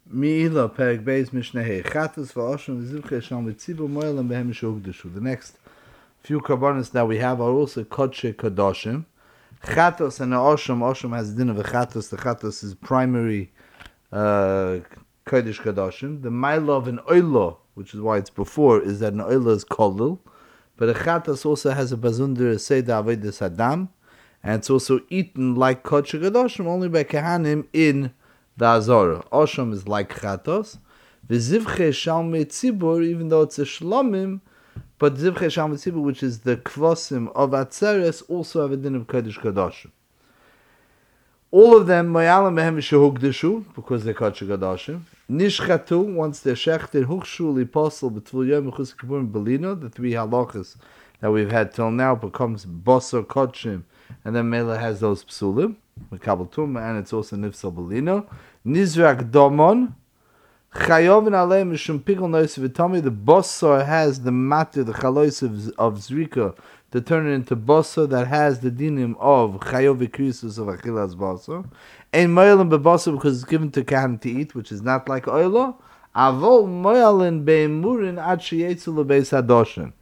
Mi'ila Perek Beis Mishnah Hey Chatas v'Osham v'Zivchei Sham v'Tzibur Moelam Behem Shehugdashu. The next few karbanos that we have are also Kodshe Kadoshim. Chatos and Osham has din of a Chatos. The Chatos is primary Kodesh Kadoshim. The Mailov and Oilo, which is why it's before, is that an Oilo is Kolul. But a Chatos also has a Bazunder Seder Avodas Adam, and it's also eaten like Kodshe Kadoshim only by Kehanim in the Azorah. Osham is like Chatos. V'zivchei Shalmei Tzibur, even though it's a Shlomim, but Zivchei Shalmei Tzibur, which is the Kvosim of Atzeres, also have a din of Kodesh Kadoshim. All of them, Moyalam Behem Shehugdashu, because they're Kodesh Kadoshim. Nishchatu, once they're Shechted, Huchshu Liposel, B'tvul Yom, Mechus Kipurim, Belino, the three halachas that we've had till now becomes Bosor Kodshim, and then Mela has those Psulim, Mekabel Tumah, and it's also Nifsal Belino. Nizrak Domon, Chayovin Alei Mishum Pikol Nois V'Tami, the Bosor has the matter, the Chalois of Zrika, to turn it into Bosor that has the dinim of Chayov Krisus of Achilas Bosor. Ein Moyalim Bebosor because it's given to Kahan to eat, which is not like Oilo. Avol Moyalin Beimurin Ad Sheyetzu Lebeis Hadoshin.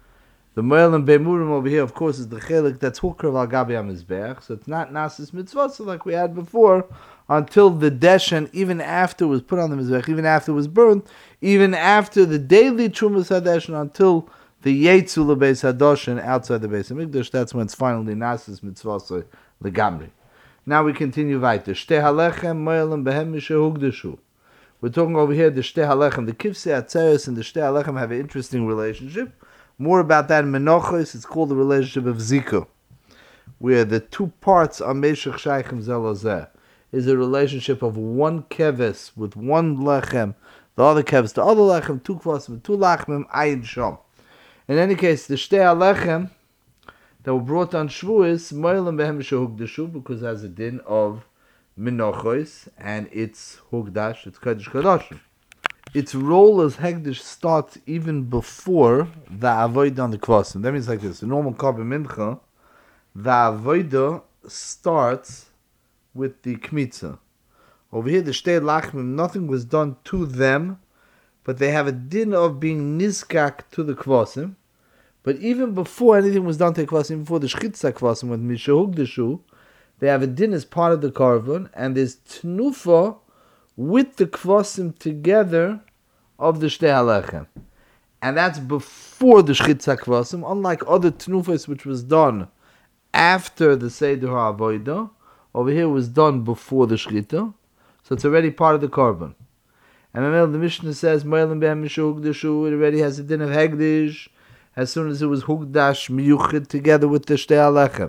The Moyalim Beimurim over here, of course, is the chelik that's hukra al gabi hamizbeach, so it's not nasis mitzvah, so like we had before, until the deshen, even after it was put on the mizbeach, even after it was burnt, even after the daily trumas hadeshen, until the yetzu lebeis hadoshen outside the Beis Hamikdash, that's when it's finally nasis mitzvah so legamri. Now we continue weiter. Shtei halechem moyalim behem mishehugdashu. We're talking over here the shtei halechem, the kivsei atzeres and the shtei halechem have an interesting relationship. More about that in Menachos, it's called the relationship of Zika, where the two parts are Meshach Shaichem Zelazeh, is a relationship of one keves with one lechem, the other keves, the other lechem, two kvasim, two lachmim, ayin shom. In any case, the shtei halechem that were brought on Shavuos, Moelim behem shehugdashu, because it has a din of Menachos, and it's hugdash, it's Kodesh Kadoshim. Its role as Hegdish starts even before the Avodah on the Kvasim. That means like this. The normal Korban Mincha, the Avodah starts with the Kmitza. Over here, the Shtei Lachmim, nothing was done to them, but they have a din of being Nizkak to the Kvasim. But even before anything was done to the Kvasim, before the Shchitza Kvasim, with Mishahugdashu, they have a din as part of the Korban, and there's Tnufa with the kvasim together of the shtei halechem, and that's before the shchitza kvasim. Unlike other tnufas, which was done after the seder ha'avodah, over here was done before the shchita, so it's already part of the korban. And then the Mishnah says, "Moelim behem mishehugdashu." It already has a din of hegdish as soon as it was hugdash miyuchid together with the shtei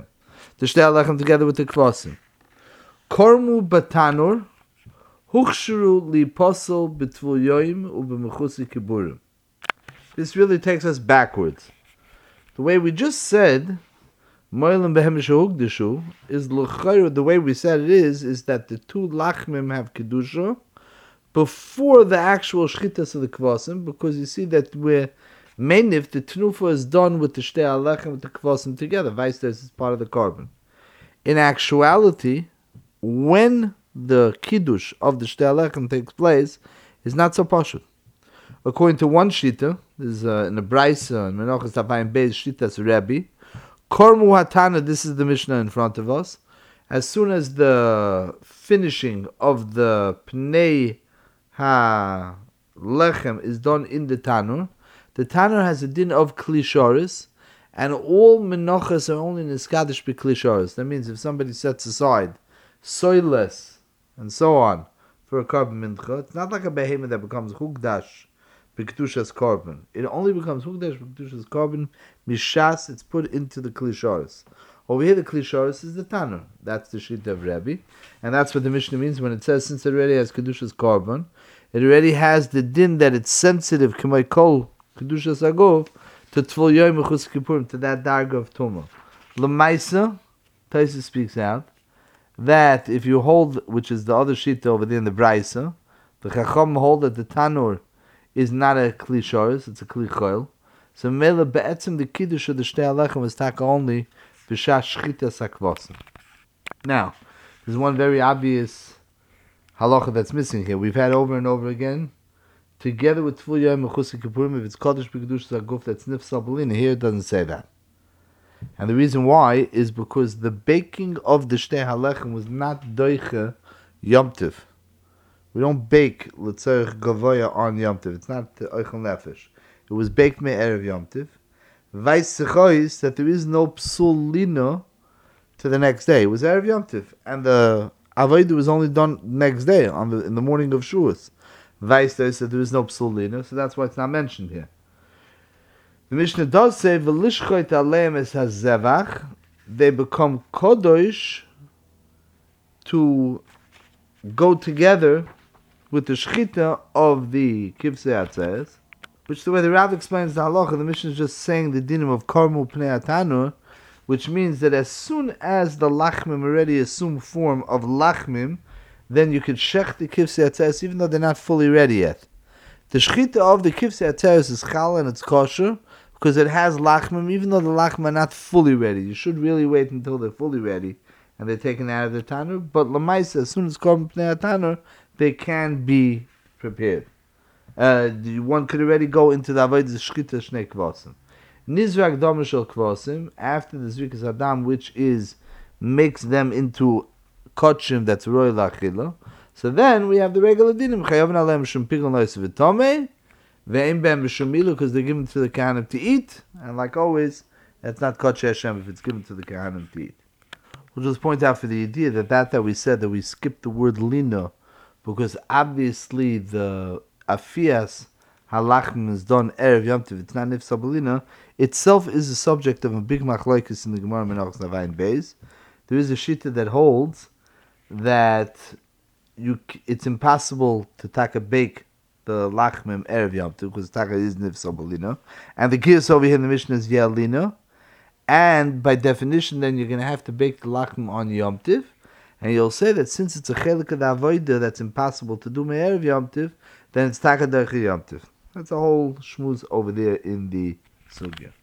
halechem together with the kvasim. Kormu batanur. Huchshuru li posel b'tvul yoim u'b'mechusi kiburim. This really takes us backwards. The way we just said, Moelim behem shehugdashu, is l'chayr. The way we said it is that the two lachmim have kedusha before the actual shchitas of the kvasim, because you see that we're if the tnufa is done with the shtei halechem with the kvasim together. Vice versa is part of the korban. In actuality, when the kiddush of the shtei halechem takes place, is not so pashut. According to one shita, there's in the Braisa, in Menachos Tafayim Beis, shitas Rebbe, Kormu Hatana, this is the Mishnah in front of us, as soon as the finishing of the Pnei HaLechem is done in the Tanur has a din of Klisharis, and all Menachos are only Niskadish be Klisharis. That means if somebody sets aside soyless and so on for a korban mincha, it's not like a behemoth that becomes hugdash b'kedushas korban. It only becomes hugdash b'kedushas korban mishas. It's put into the klisharis. Over here, the klisharis is the tanur. That's the shita of Rebbe, and that's what the Mishnah means when it says since it already has kedushas korban, it already has the din that it's sensitive k'may kol kedushas agov to tvul yoyim mechus kippurim, to that darga of tumah. L'maisa, Taisa speaks out that if you hold, which is the other sheet over there in the Braisa, the Chacham hold that the Tanur is not a Kli Shoris, it's a Kli Choil. So Mela Be'etzim, the Kiddush of the Shtei Halechem was taka only B'shah Shchita Sakvasim. Now, there's one very obvious halacha that's missing here. We've had over and over again. Together with Tvul Yom Mechusik Kippurim, if it's Kodesh B'Kedush Zaguf, that's Nifsal B'Lina. Here it doesn't say that. And the reason why is because the baking of the Shtei Halechem was not Doiche Yom Tiv. We don't bake L'tzorech Gavoya on Yom Tiv. It's not Oichel Nefesh. It was baked Me'erev Yom Tiv. Vais Sechois, that there is no Psul Lino to the next day. It was Erev Yom Tiv. And the Avodah was only done next day, in the morning of Shavuos. Vais says that there is no Psul Lino, so that's why it's not mentioned here. The Mishnah does say, V'lishchoit aleim es hazevach, they become kodosh to go together with the shchita of the kivsei atzeres, which the way the Rav explains the halacha, the Mishnah is just saying the dinim of karmu pnei atanur, which means that as soon as the lachmim already assume form of lachmim, then you could shech the kivsei atzeres even though they're not fully ready yet. The shchita of the kivsei atzeres is chal and it's kosher, because it has lachmim, even though the lachmim are not fully ready. You should really wait until they're fully ready and they're taken out of the tanur. But lamaisa, as soon as korban pnei tanur, they can be prepared. One could already go into the avodah shchita shnei kvasim. Nizrak dam shel kvasim, after the zrikas adam, which makes them into kotchim that's roy lachila. So then we have the regular dinim chayavin alem shum pigon lois v'tomei. Because they're given to the Kohanim to eat, and like always, that's not Kodesh Hashem if it's given to the Kohanim to eat. We'll just point out for the idea that we said that we skipped the word lino, because obviously the afias halachim is done erev Yom Tov, it's not nifsal b'lina, itself is the subject of a big machlokes in the Gemara Menachos Navayin Beis. There is a shita that holds that it's impossible to take a bake the lachmim erev Yom Tov, because taka is nifsal b'lina, and the gears over here in the Mishnah is yelina, and by definition then you're going to have to bake the lachmim on Yom Tov, and you'll say that since it's a chelik of the avodah that's impossible to do me'erev Yom Tov, then it's taka derech Yom Tov. That's a whole shmuz over there in the sugya.